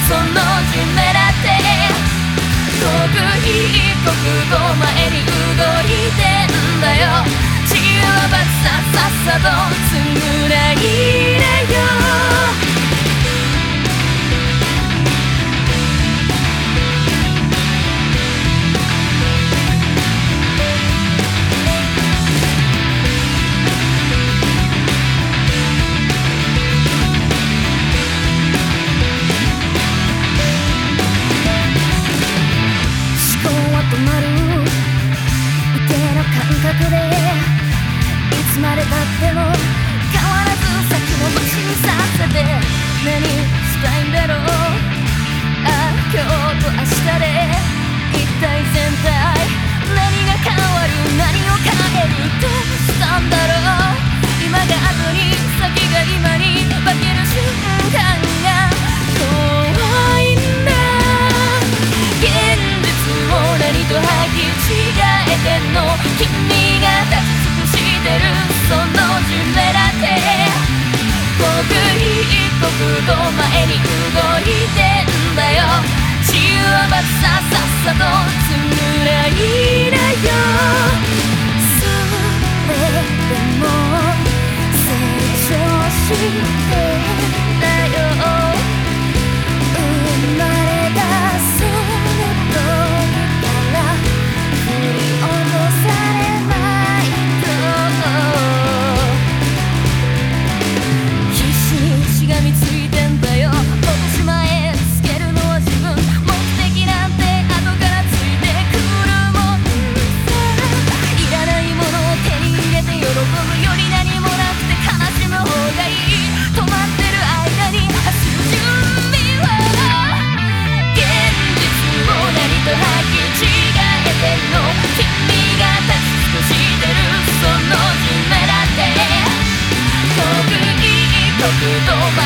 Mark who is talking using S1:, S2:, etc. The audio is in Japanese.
S1: その夢だって刻一刻と前に動いてんだよ。幸せさっさと償いなよ。止まる一定の感覚でいつまでたっても変わらず先延ばしにさせて何したいんだろう。ああ今日と明日で一体全体何が変わる何を変えるどうしたんだろう。今が後に先が今に化ける瞬間が怖いんだ。現実を何と履き違えてんの君が立ち尽くしてるその夢だって刻一刻と前に動いてんだよ。幸せささっさと償いなよ。それでも成長してんだよ。生まれたその時から振り落とされないと必死にしがみついてんだよ。落とし前つけるのは自分目的なんて後からついてくるもんさ。いらないものを手に入れて喜ぶより何もなくて悲しむ方がいい。止まってる間に走る準備は現実を何と履き違えてんの君が立ち尽くしてるその夢だって刻一刻と